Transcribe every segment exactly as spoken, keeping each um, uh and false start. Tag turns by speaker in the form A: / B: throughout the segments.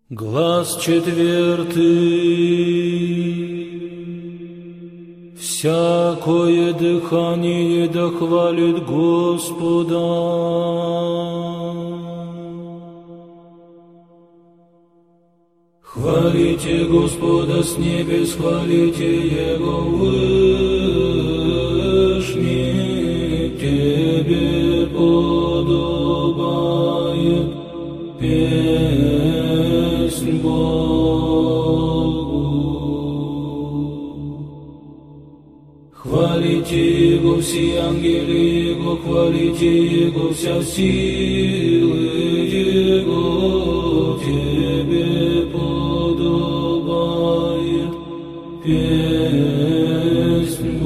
A: Глас четвертый. Всякое дыхание да хвалит Господа. Хвалите Господа с небес, хвалите Его вышний, Тебе подобает песнь Богу. Хвалите Его все ангелы Его, хвалите Его вся силы Его, Тебе подобает песнь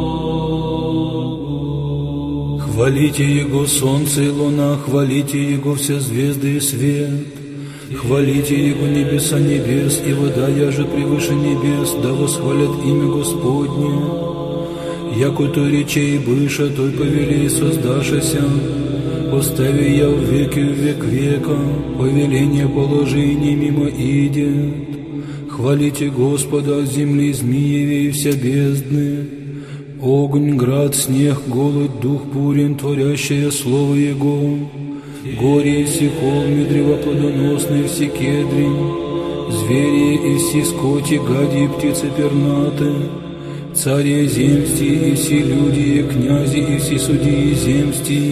A: Богу. Хвалите Его солнце и луна, хвалите Его все звезды и свет. Хвалите Его небеса небес, и вода яже превыше небес, да восхвалят имя Господне. Яко той речей быша, той повелей создашася, постави я в веки в век века, повеление положи не мимо идет. Хвалите Господа от земли змееве и вся бездны, огонь, град, снег, голод, дух бурен, творящее слово Его, горе и все холмы, древа плодоносные, все кедри, звери и все скоти, гади и птицы пернаты, цари земсти и все люди, и князи и все судьи земсти,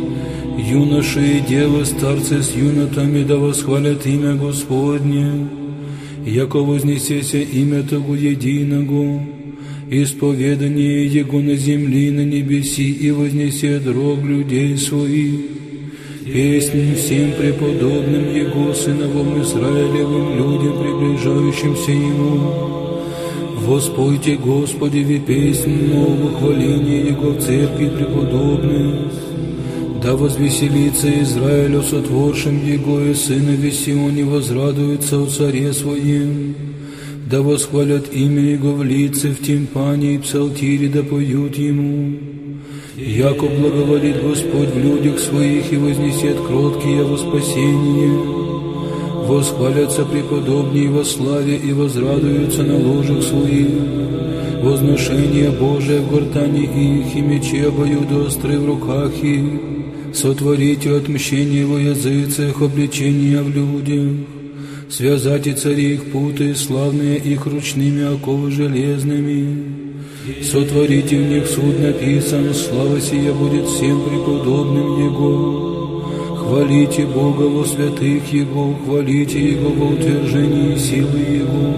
A: юноши и девы, старцы с юнотами, да восхвалят имя Господне, яко вознесеся имя Того единого, исповедание Его на земли и на небеси, и вознесет рог людей своих, песнь всем преподобным Его, сыновом Израилевым, людям, приближающимся Ему. Воспойте Господеве песнь новую, хваление Его в церкви преподобных. Да возвеселится Израилю сотворшим Его, и сынове Сионе возрадуются о царе своем. Да восхвалят имя Его в лице, в тимпане и псалтире, да поют Ему. Яко благоволит Господь в людях своих, и вознесет кроткие во спасение. Восхвалятся преподобнее во славе, и возрадуются на ложах своих. Возношение Божие в гортани их, и мечи обоюдоострые в руках их. Сотворите отмщение во языцах, обличения в людях. Связайте цари их путы, славные их ручными оковы железными. Сотворите в них суд написан, слава сия будет всем преподобным Его. Хвалите Бога во святых Его, хвалите Его во утверждении силы Его.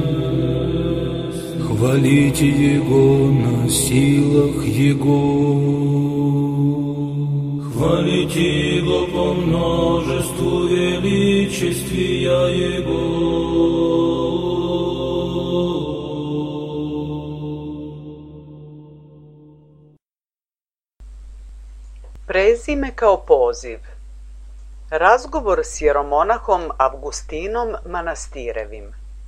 A: Хвалите Его на силах Его. Хвалите Его по множеству величествия Его.
B: Prezime kao poziv. Razgovor s jeromonahom Avgustinom Manastirevim.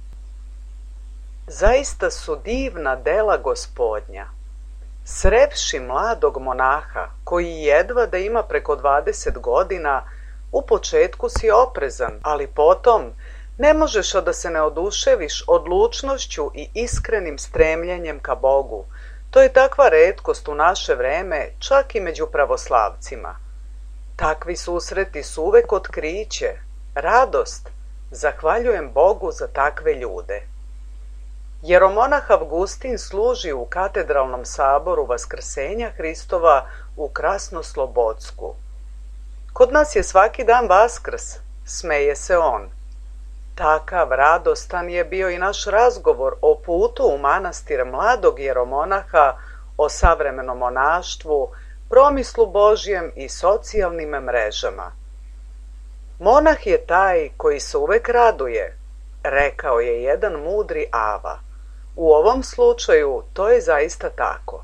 B: Zaista su divna dela Gospodnja. Srevši mladog monaha, koji jedva da ima preko dvadeset godina, u početku si oprezan, ali potom ne možeš a da se ne oduševiš odlučnošću i iskrenim stremljenjem ka Bogu. To je takva retkost u naše vreme, čak i među pravoslavcima. Takvi susreti su uvek otkriće, radost. Zahvaljujem Bogu za takve ljude. Jeromonah Avgustin služi u katedralnom saboru Vaskrsenja Hristova u Krasnoslobodsku. Kod nas je svaki dan Vaskrs, smeje se on. Takav radostan je bio i naš razgovor o putu u manastir mladog jeromonaha, o savremenom monaštvu, promislu Božjem i socijalnim mrežama. Monah je taj koji se uvek raduje, rekao je jedan mudri Ava. U ovom slučaju to je zaista tako.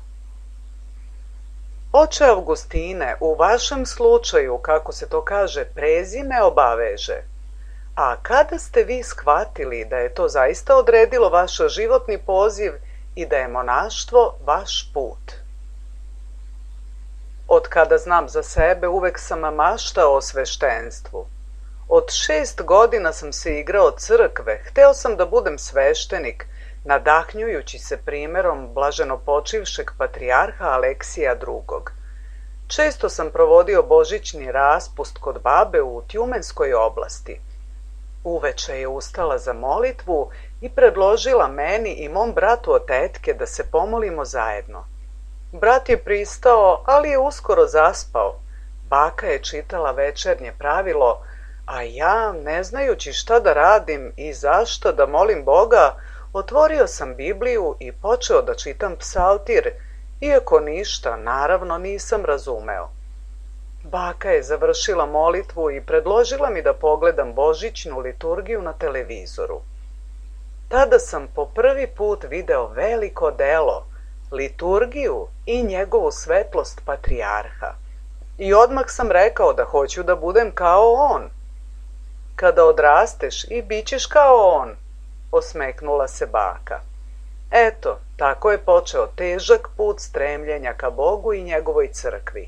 B: Oče Avgustine, u vašem slučaju, kako se to kaže, prezime obaveže. A kada ste vi shvatili da je to zaista odredilo vaš životni poziv i da je monaštvo vaš put? Od kada znam za sebe, uvek sam maštao o sveštenstvu. Od šest godina sam se igrao crkve, hteo sam da budem sveštenik, nadahnjujući se primerom blaženopočivšeg patrijarha Aleksija drugog. Često sam provodio božićni raspust kod babe u Tjumenskoj oblasti. Uveče je ustala za molitvu i predložila meni i mom bratu od tetke da se pomolimo zajedno. Brat je pristao, ali je uskoro zaspao. Baka je čitala večernje pravilo, a ja, ne znajući šta da radim i zašto da molim Boga, otvorio sam Bibliju i počeo da čitam psaltir, iako ništa, naravno, nisam razumeo. Baka je završila molitvu i predložila mi da pogledam božićnu liturgiju na televizoru. Tada sam po prvi put video veliko delo, liturgiju i njegovu svetlost patrijarha. I odmah sam rekao da hoću da budem kao on. Kada odrasteš i bit ćeš kao on, osmeknula se baka. Eto, tako je počeo težak put stremljenja ka Bogu i njegovoj crkvi.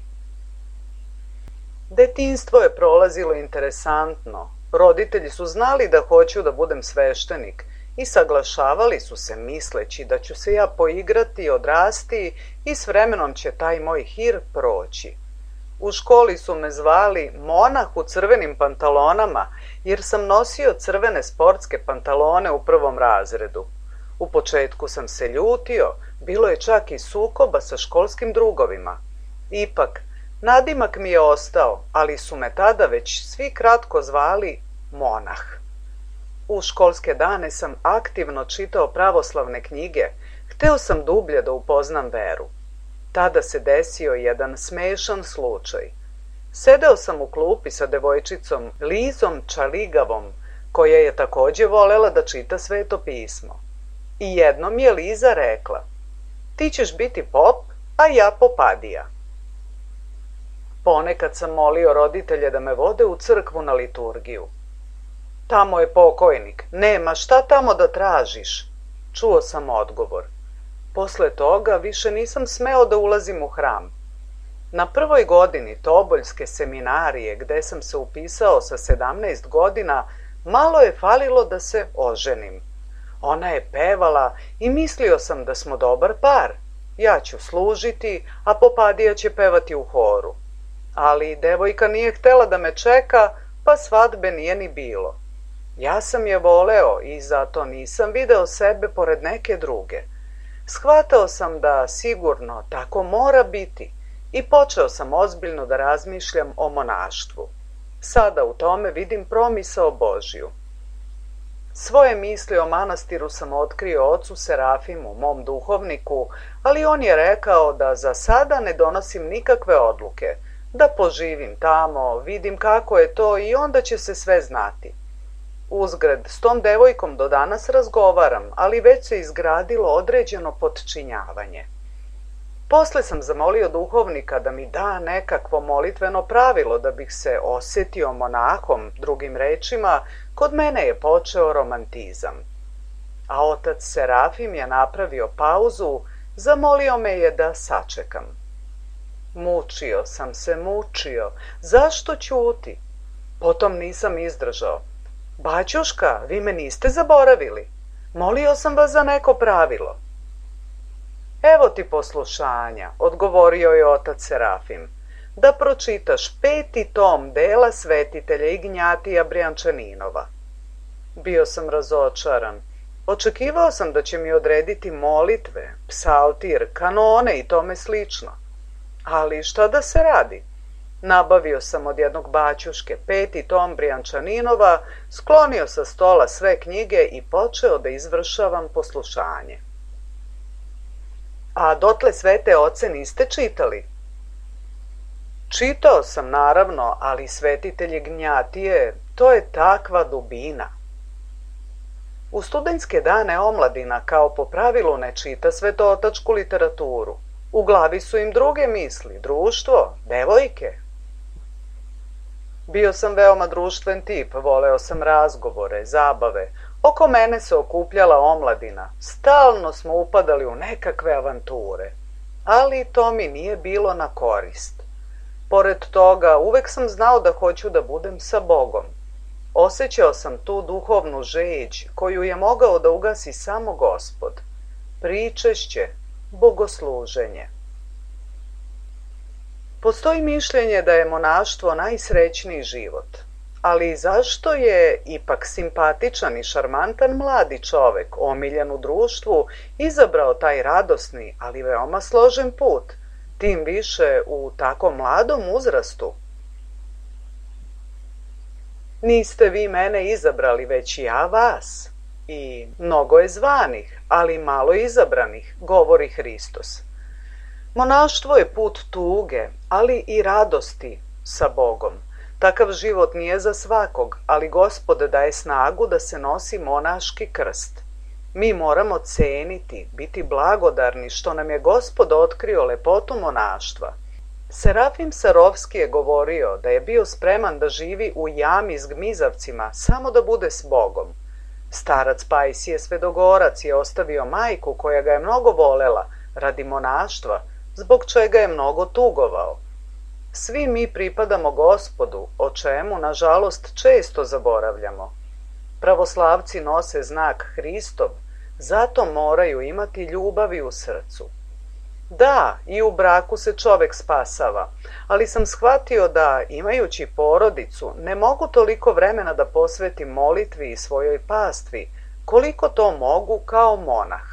B: Detinjstvo je prolazilo interesantno. Roditelji su znali da hoću da budem sveštenik i saglašavali su se misleći da ću se ja poigrati, odrasti i s vremenom će taj moj hir proći. U školi su me zvali monah u crvenim pantalonama, jer sam nosio crvene sportske pantalone u prvom razredu. U početku sam se ljutio, bilo je čak i sukoba sa školskim drugovima. Ipak, nadimak mi je ostao, ali su me tada već svi kratko zvali monah. U školske dane sam aktivno čitao pravoslavne knjige, hteo sam dublje da upoznam veru. Tada se desio jedan smešan slučaj. Sedeo sam u klupi sa devojčicom Lizom Čaligavom, koja je takođe volela da čita Sveto pismo. I jednom je Liza rekla: "Ti ćeš biti pop, a ja popadija." Ponekad sam molio roditelje da me vode u crkvu na liturgiju. "Tamo je pokojnik, nema šta tamo da tražiš," čuo sam odgovor. Posle toga više nisam smeo da ulazim u hram. Na prvoj godini Toboljske seminarije, gde sam se upisao sa sedamnaest godina, malo je falilo da se oženim. Ona je pevala i mislio sam da smo dobar par. Ja ću služiti, a popadija će pevati u horu. Ali devojka nije htela da me čeka, pa svadbe nije ni bilo. Ja sam je voleo i zato nisam video sebe pored neke druge. Shvatao sam da sigurno tako mora biti i počeo sam ozbiljno da razmišljam o monaštvu. Sada u tome vidim promisao Božju. Svoje misli o manastiru sam otkrio ocu Serafimu, mom duhovniku, ali on je rekao da za sada ne donosim nikakve odluke, da poživim tamo, vidim kako je to i onda će se sve znati. Uzgred, s tom devojkom do danas razgovaram, ali već se izgradilo određeno potčinjavanje. Posle sam zamolio duhovnika da mi da nekakvo molitveno pravilo da bih se osetio monahom, drugim rečima, kod mene je počeo romantizam. A otac Serafim je napravio pauzu, zamolio me je da sačekam. Mučio sam se, mučio. Zašto ćuti? Potom nisam izdržao. "Baćuška, vi me niste zaboravili. Molio sam vas za neko pravilo." "Evo ti poslušanja," odgovorio je otac Serafim, "da pročitaš peti tom dela svetitelja Ignjatija Brjančaninova." Bio sam razočaran. Očekivao sam da će mi odrediti molitve, psaltir, kanone i tome slično. Ali šta da se radi? Nabavio sam od jednog baćuške peti tom Brjančaninova, sklonio sa stola sve knjige i počeo da izvršavam poslušanje. "A dotle svete oce niste čitali?" "Čitao sam, naravno, ali svetitelj Ignjatije, to je takva dubina." U studentske dane omladina kao po pravilu ne čita svetootačku literaturu. U glavi su im druge misli, društvo, devojke. Bio sam veoma društven tip, voleo sam razgovore, zabave. Oko mene se okupljala omladina. Stalno smo upadali u nekakve avanture. Ali to mi nije bilo na korist. Pored toga, uvek sam znao da hoću da budem sa Bogom. Osjećao sam tu duhovnu žeđ koju je mogao da ugasi samo Gospod. Pričešće, bogosluženje. Postoji mišljenje da je monaštvo najsrećniji život. Ali zašto je ipak simpatičan i šarmantan mladi čovek, omiljen u društvu, izabrao taj radosni, ali veoma složen put, tim više u tako mladom uzrastu? Niste vi mene izabrali, već ja vas. I mnogo je zvanih, ali malo izabranih, govori Hristos. Monaštvo je put tuge, ali i radosti sa Bogom. Takav život nije za svakog, ali Gospod daje snagu da se nosi monaški krst. Mi moramo ceniti, biti blagodarni što nam je Gospod otkrio lepotu monaštva. Serafim Sarovski je govorio da je bio spreman da živi u jami s gmizavcima samo da bude s Bogom. Starac Pajsije Svedogorac je ostavio majku koja ga je mnogo volela radi monaštva, zbog čega je mnogo tugovao. Svi mi pripadamo Gospodu, o čemu, nažalost, često zaboravljamo. Pravoslavci nose znak Hristov, zato moraju imati ljubavi u srcu. Da, i u braku se čovek spasava, ali sam shvatio da, imajući porodicu, ne mogu toliko vremena da posvetim molitvi i svojoj pastvi, koliko to mogu kao monah.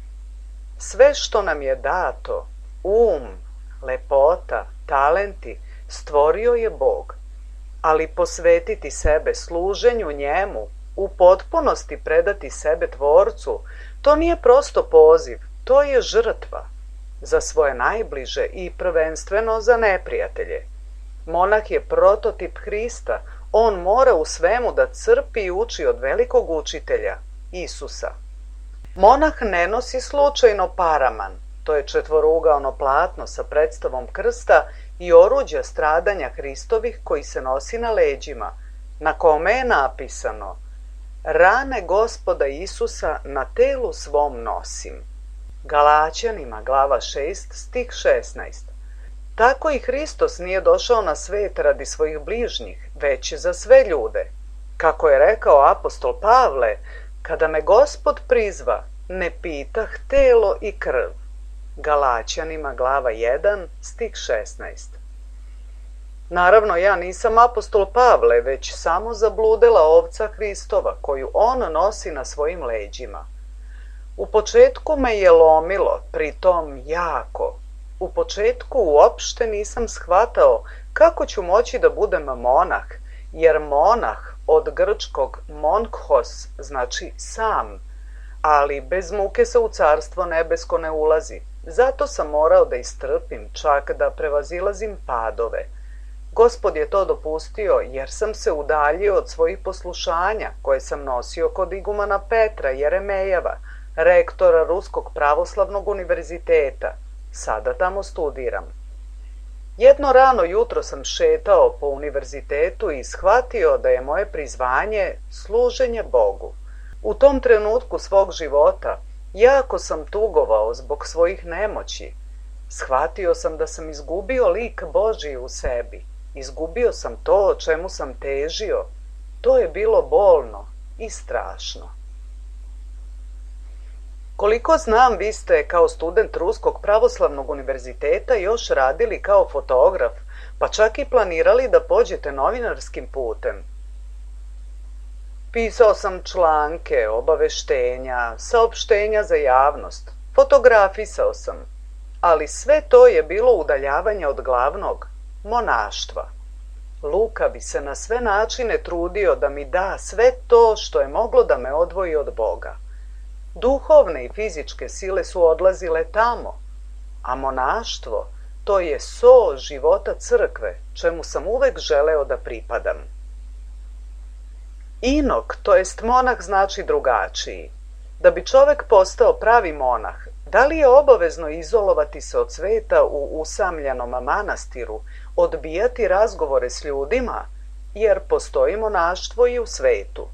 B: Sve što nam je dato, um, lepota, talenti, stvorio je Bog, ali posvetiti sebe služenju njemu, u potpunosti predati sebe Tvorcu, to nije prosto poziv, to je žrtva za svoje najbliže i prvenstveno za neprijatelje. Monah je prototip Hrista, on mora u svemu da crpi i uči od velikog učitelja, Isusa. Monah ne nosi slučajno paraman, to je četvorugaono platno sa predstavom krsta i oruđa stradanja Hristovih koji se nosi na leđima, na kome je napisano: rane Gospoda Isusa na telu svom nosim. Galaćanima, glava šest, stih šesnaest. Tako i Hristos nije došao na svet radi svojih bližnjih, već za sve ljude. Kako je rekao apostol Pavle, kada me Gospod prizva, ne pitah telo i krv. Galaćanima, glava jedan, stih šesnaest. Naravno, ja nisam apostol Pavle, već samo zabludela ovca Hristova, koju on nosi na svojim leđima. U početku me je lomilo, pritom jako. U početku uopšte nisam shvatao kako ću moći da budem monah, jer monah od grčkog monkhos znači sam, ali bez muke se u carstvo nebesko ne ulazi. Zato sam morao da istrpim, čak da prevazilazim padove. Gospod je to dopustio jer sam se udaljio od svojih poslušanja koje sam nosio kod igumana Petra Jeremejeva, rektora Ruskog pravoslavnog univerziteta. Sada tamo studiram. Jedno rano jutro sam šetao po univerzitetu i shvatio da je moje prizvanje služenje Bogu. U tom trenutku svog života jako sam tugovao zbog svojih nemoći. Shvatio sam da sam izgubio lik Božji u sebi. Izgubio sam to o čemu sam težio. To je bilo bolno i strašno. Koliko znam, vi ste kao student Ruskog pravoslavnog univerziteta još radili kao fotograf, pa čak i planirali da pođete novinarskim putem. Pisao sam članke, obaveštenja, saopštenja za javnost, fotografisao sam, ali sve to je bilo udaljavanje od glavnog, monaštva. Luka bi se na sve načine trudio da mi da sve to što je moglo da me odvoji od Boga. Duhovne i fizičke sile su odlazile tamo, a monaštvo, to je so života crkve, čemu sam uvek želeo da pripadam. Inok, to jest monah, znači drugačiji. Da bi čovek postao pravi monah, da li je obavezno izolovati se od sveta u usamljenom manastiru, odbijati razgovore s ljudima, jer postoji monaštvo i u svetu.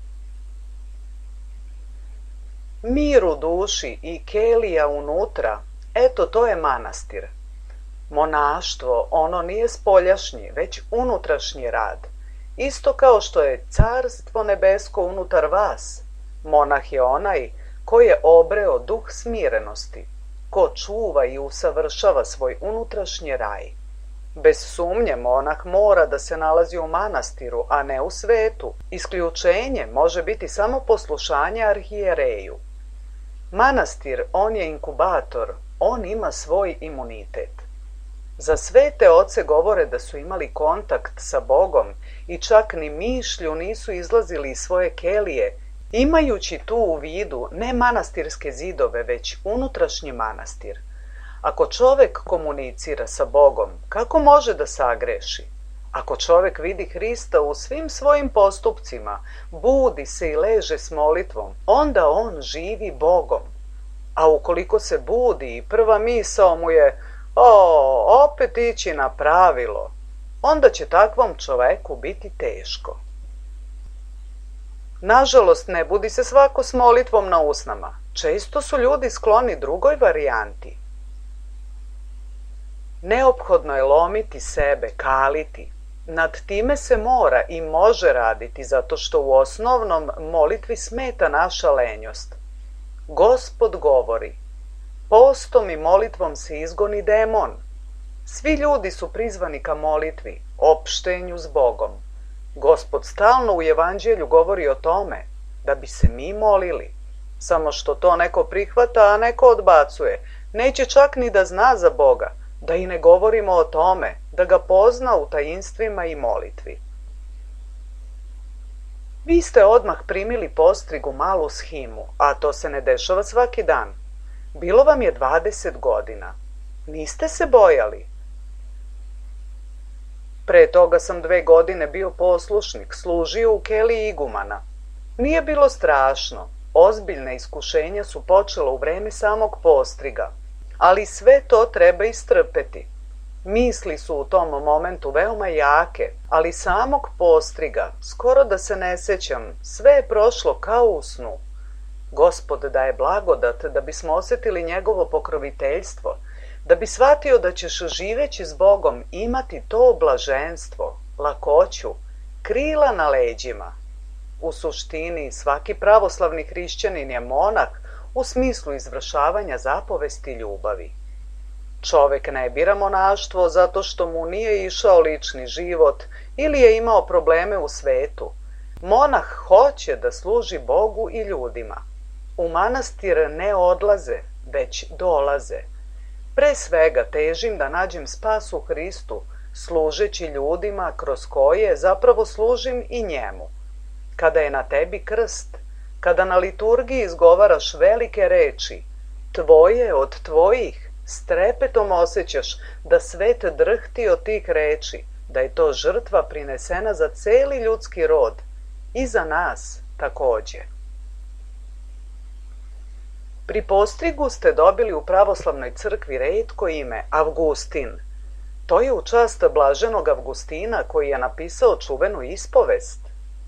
B: Mir u duši i kelija unutra, eto to je manastir. Monaštvo, ono nije spoljašnji, već unutrašnji rad. isto kao što je carstvo nebesko unutar vas. Monah je onaj ko je obreo duh smirenosti, ko čuva i usavršava svoj unutrašnji raj. Bez sumnje monah mora da se nalazi u manastiru, a ne u svetu. Isključenje može biti samo poslušanje arhijereju. Manastir, on je inkubator, on ima svoj imunitet. Za svete oce govore da su imali kontakt sa Bogom i čak ni mišlju nisu izlazili iz svoje kelije, imajući tu u vidu ne manastirske zidove, već unutrašnji manastir. Ako čovek komunicira sa Bogom, kako može da sagreši? Ako čovek vidi Hrista u svim svojim postupcima, budi se i leže s molitvom, onda on živi Bogom. A ukoliko se budi i prva misao mu je o, opet ići na pravilo, onda će takvom čoveku biti teško. Nažalost, ne budi se svako s molitvom na usnama. Često su ljudi skloni drugoj varijanti. Neophodno je lomiti sebe, kaliti. Nad time se mora i može raditi, zato što u osnovnom molitvi smeta naša lenjost. Gospod govori, postom i molitvom se izgoni demon. Svi ljudi su prizvani ka molitvi, opštenju s Bogom. Gospod stalno u evanđelju govori o tome da bi se mi molili. Samo što to neko prihvata, a neko odbacuje. Neće čak ni da zna za Boga, da i ne govorimo o tome, da ga pozna u tajinstvima i molitvi. Vi ste odmah primili postrigu malu shimu, a to se ne dešava svaki dan. Bilo vam je dvadeset godina. Niste se bojali. Pre toga sam dve godine bio poslušnik, služio u keliji igumana. Nije bilo strašno, ozbiljna iskušenja su počela u vreme samog postriga, ali sve to treba istrpeti. Misli su u tom momentu veoma jake, ali samog postriga, skoro da se ne sećam, sve je prošlo kao u snu. Gospod daje blagodat da bismo osjetili njegovo pokroviteljstvo, da bi shvatio da ćeš živeći s Bogom imati to blaženstvo, lakoću, krila na leđima. U suštini, svaki pravoslavni hrišćanin je monah u smislu izvršavanja zapovesti ljubavi. Čovek ne bira monaštvo zato što mu nije išao lični život ili je imao probleme u svetu. Monah hoće da služi Bogu i ljudima. U manastir ne odlaze, već dolaze. Pre svega težim da nađem spas u Hristu, služeći ljudima kroz koje zapravo služim i njemu. Kada je na tebi krst, kada na liturgiji izgovaraš velike reči, tvoje od tvojih, s trepetom osjećaš da svet drhti od tih reči, da je to žrtva prinesena za celi ljudski rod i za nas takođe. Pri postrigu ste dobili u pravoslavnoj crkvi retko ime Avgustin. To je u čast blaženog Avgustina koji je napisao čuvenu ispovest.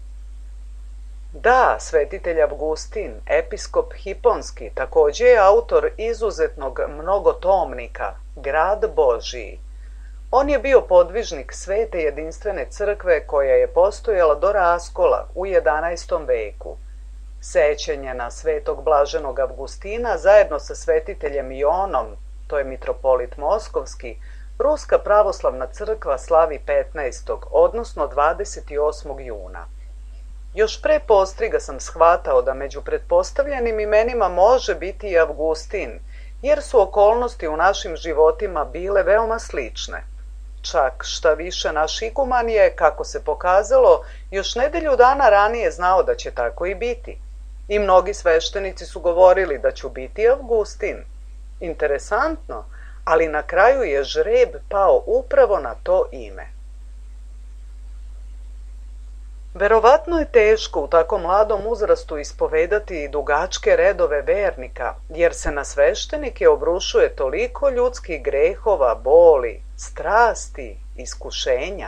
B: Da, svetitelj Avgustin, episkop Hiponski, takođe je autor izuzetnog mnogotomnika, Grad Božiji. On je bio podvižnik svete jedinstvene crkve koja je postojala do raskola u jedanaestom veku. Sećanje na svetog blaženog Avgustina zajedno sa svetiteljem Ionom, to je mitropolit Moskovski, Ruska pravoslavna crkva slavi petnaestog odnosno dvadeset osmog juna. Još pre postriga sam shvatao da među pretpostavljenim imenima može biti i Avgustin, jer su okolnosti u našim životima bile veoma slične. Čak šta više, naš iguman je, kako se pokazalo, još nedelju dana ranije znao da će tako i biti. I mnogi sveštenici su govorili da ću biti Avgustin. Interesantno, ali na kraju je žreb pao upravo na to ime. Verovatno je teško u tako mladom uzrastu ispovedati dugačke redove vernika, jer se na sveštenike obrušuje toliko ljudskih grehova, boli, strasti, iskušenja.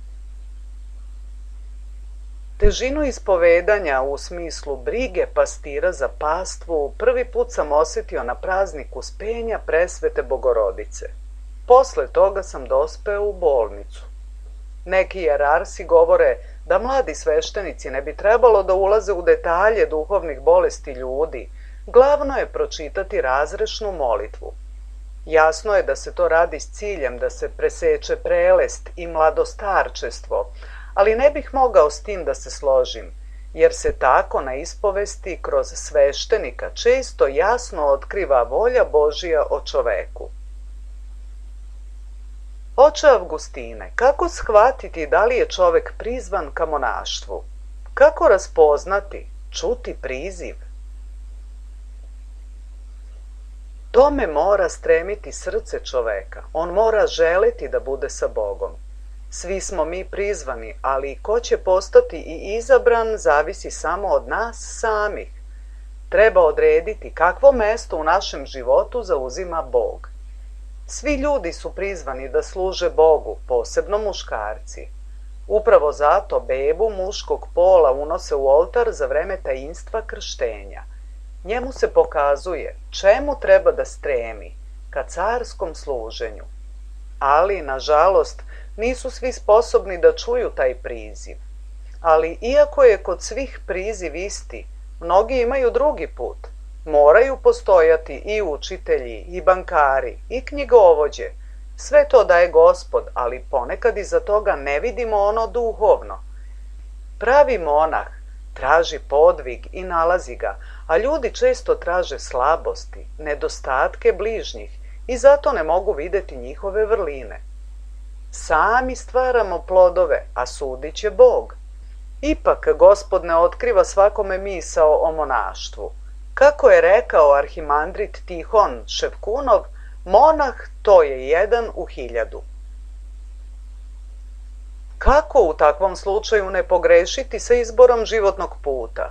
B: Težinu ispovedanja u smislu brige pastira za pastvu prvi put sam osjetio na prazniku Spenja Presvete Bogorodice. Posle toga sam dospeo u bolnicu. Neki jerarsi govore da mladi sveštenici ne bi trebalo da ulaze u detalje duhovnih bolesti ljudi, glavno je pročitati razrešnu molitvu. Jasno je da se to radi s ciljem da se preseče prelest i mladostarčestvo, ali ne bih mogao s tim da se složim, jer se tako na ispovesti kroz sveštenika često jasno otkriva volja Božija o čoveku. Oče Avgustine, kako shvatiti da li je čovek prizvan ka monaštvu? Kako raspoznati, čuti priziv? Tome mora stremiti srce čoveka, on mora želeti da bude sa Bogom. Svi smo mi prizvani, ali ko će postati i izabran zavisi samo od nas samih. Treba odrediti kakvo mesto u našem životu zauzima Bog. Svi ljudi su prizvani da služe Bogu, posebno muškarci. Upravo zato bebu muškog pola unose u oltar za vreme tajinstva krštenja. Njemu se pokazuje čemu treba da stremi, ka carskom služenju. Ali, nažalost, nisu svi sposobni da čuju taj priziv. Ali, iako je kod svih priziv isti, mnogi imaju drugi put. Moraju postojati i učitelji, i bankari, i knjigovođe. Sve to daje Gospod, ali ponekad iza toga ne vidimo ono duhovno. Pravi monah traži podvig i nalazi ga, a ljudi često traže slabosti, nedostatke bližnjih i zato ne mogu videti njihove vrline. Sami stvaramo plodove, a sudit će Bog. Ipak Gospod ne otkriva svakome misao o monaštvu. Kako je rekao arhimandrit Tihon Ševkunov, monah to je jedan u hiljadu. Kako u takvom slučaju ne pogrešiti sa izborom životnog puta?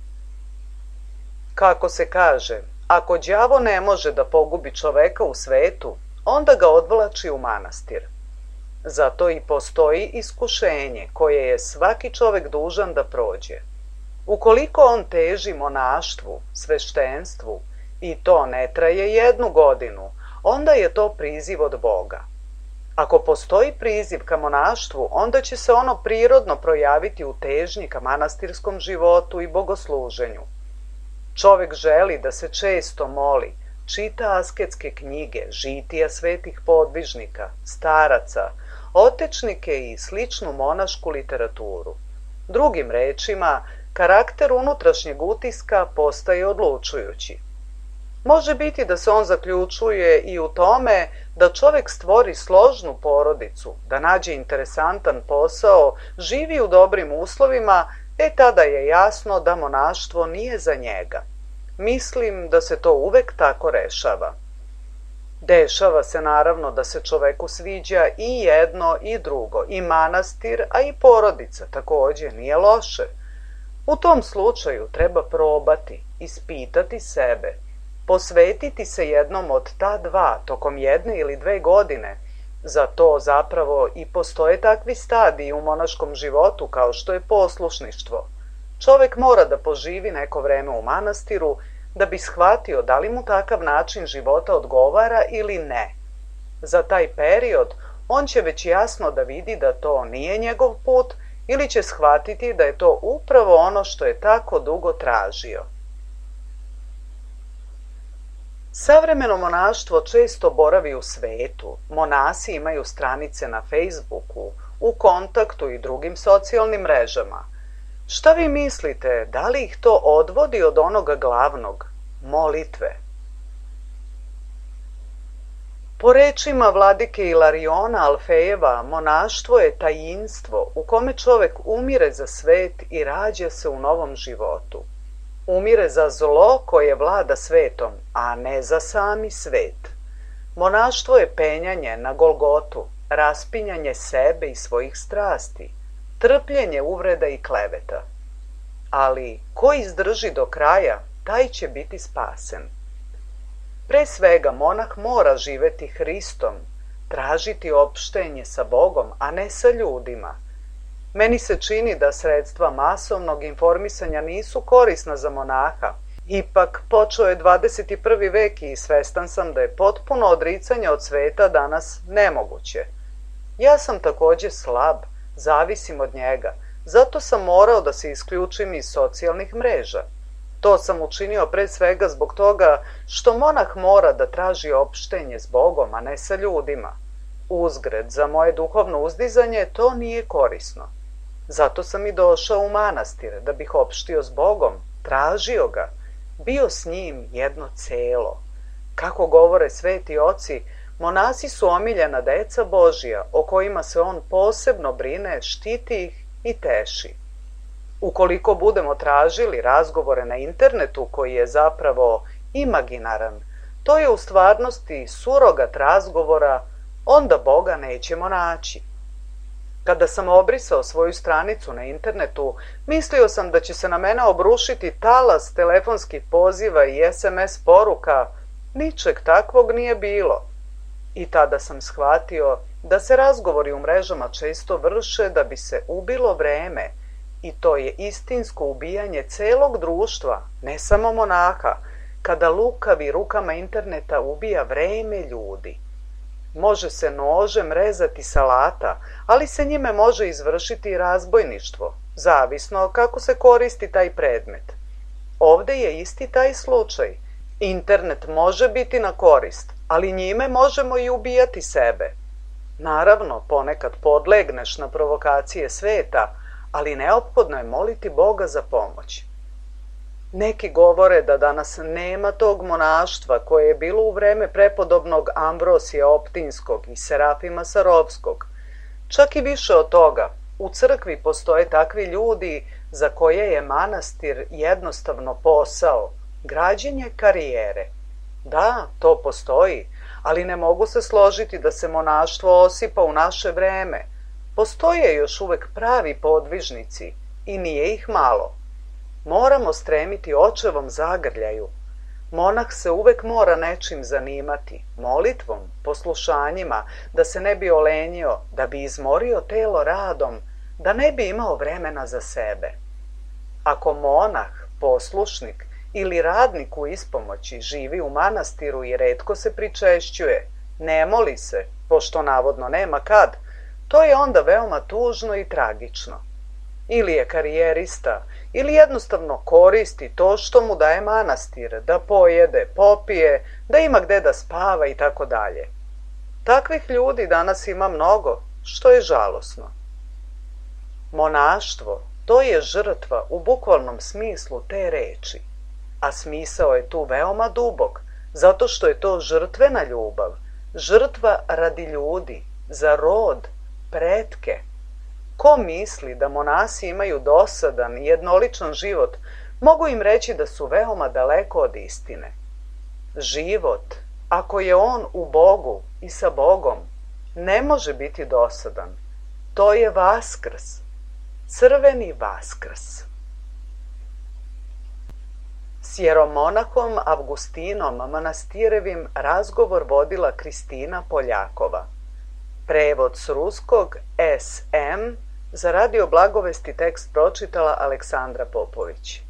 B: Kako se kaže, ako đavo ne može da pogubi čoveka u svetu, onda ga odvlači u manastir. Zato i postoji iskušenje koje je svaki čovek dužan da prođe. Ukoliko on teži monaštvu, sveštenstvu, i to ne traje jednu godinu, onda je to priziv od Boga. Ako postoji priziv ka monaštvu, onda će se ono prirodno projaviti u težnji ka manastirskom životu i bogosluženju. Čovek želi da se često moli, čita asketske knjige, žitija svetih podvižnika, staraca, otečnike i sličnu monašku literaturu. Drugim rečima, karakter unutrašnjeg utiska postaje odlučujući. Može biti da se on zaključuje i u tome da čovek stvori složnu porodicu, da nađe interesantan posao, živi u dobrim uslovima, e tada je jasno da monaštvo nije za njega. Mislim da se to uvek tako rešava. Dešava se naravno da se čoveku sviđa i jedno i drugo, i manastir, a i porodica takođe nije loše. U tom slučaju treba probati, ispitati sebe, posvetiti se jednom od ta dva tokom jedne ili dve godine. Za to zapravo i postoje takvi stadiji u monaškom životu kao što je poslušništvo. Čovek mora da poživi neko vreme u manastiru da bi shvatio da li mu takav način života odgovara ili ne. Za taj period on će već jasno da vidi da to nije njegov put ili će shvatiti da je to upravo ono što je tako dugo tražio. Savremeno monaštvo često boravi u svetu. Monasi imaju stranice na Facebooku, u kontaktu i drugim socijalnim mrežama. Šta vi mislite, da li ih to odvodi od onoga glavnog, molitve? Po rečima vladike Ilariona Alfejeva, monaštvo je tajinstvo u kome čovek umire za svet i rađa se u novom životu. Umire za zlo koje vlada svetom, a ne za sami svet. Monaštvo je penjanje na Golgotu, raspinjanje sebe i svojih strasti, trpljenje uvreda i kleveta. Ali ko izdrži do kraja, taj će biti spasen. Pre svega, monah mora živeti Hristom, tražiti opštenje sa Bogom, a ne sa ljudima. Meni se čini da sredstva masovnog informisanja nisu korisna za monaha. Ipak, počeo je dvadeset prvi vek i svestan sam da je potpuno odricanje od sveta danas nemoguće. Ja sam takođe slab, zavisim od njega, Zato sam morao da se isključim iz socijalnih mreža. To sam učinio pre svega zbog toga što monah mora da traži opštenje s Bogom, a ne sa ljudima. Uzgred, za moje duhovno uzdizanje to nije korisno. Zato sam i došao u manastir, da bih opštio s Bogom, tražio ga, bio s njim jedno celo. Kako govore sveti oci, monasi su omiljena deca Božja, o kojima se on posebno brine, štiti ih i teši. Ukoliko budemo tražili razgovore na internetu, koji je zapravo imaginaran, to je u stvarnosti surogat razgovora, onda Boga nećemo naći. Kada sam obrisao svoju stranicu na internetu, mislio sam da će se na mene obrušiti talas telefonskih poziva i es em es poruka. Ničeg takvog nije bilo. I tada sam shvatio da se razgovori u mrežama često vrše da bi se ubilo vreme, i to je istinsko ubijanje celog društva, ne samo monaha, kada lukavi rukama interneta ubija vreme ljudi. Može se nožem rezati salata, ali se njime može izvršiti i razbojništvo, zavisno kako se koristi taj predmet. Ovde je isti taj slučaj. Internet može biti na korist, ali njime možemo i ubijati sebe. Naravno, ponekad podlegneš na provokacije sveta, ali neophodno je moliti Boga za pomoć. Neki govore da danas nema tog monaštva koje je bilo u vreme prepodobnog Ambrosija Optinskog i Serafima Sarovskog. Čak i više od toga, u crkvi postoje takvi ljudi za koje je manastir jednostavno posao, građenje karijere. Da, to postoji, ali ne mogu se složiti da se monaštvo osipa u naše vreme. Postoje još uvek pravi podvižnici i nije ih malo. Moramo stremiti očevom zagrljaju. Monah se uvek mora nečim zanimati, molitvom, poslušanjima, da se ne bi olenio, da bi izmorio telo radom, da ne bi imao vremena za sebe. Ako monah, poslušnik ili radnik u ispomoći živi u manastiru i retko se pričešćuje, ne moli se, pošto navodno nema kad, to je onda veoma tužno i tragično. Ili je karijerista, ili jednostavno koristi to što mu daje manastir, da pojede, popije, da ima gde da spava i tako dalje. Takvih ljudi danas ima mnogo, što je žalosno. Monaštvo, to je žrtva u bukvalnom smislu te reči, a smisao je tu veoma dubok, zato što je to žrtvena ljubav, žrtva radi ljudi, za rod, pretke. Ko misli da monasi imaju dosadan i jednoličan život, mogu im reći da su veoma daleko od istine. Život, ako je on u Bogu i sa Bogom, ne može biti dosadan. To je Vaskrs, crveni Vaskrs. S jeromonahom Avgustinom Manastirevim razgovor vodila Kristina Poljakova. Prevod s ruskog es em, za Radio Blagovesti tekst pročitala Aleksandra Popović.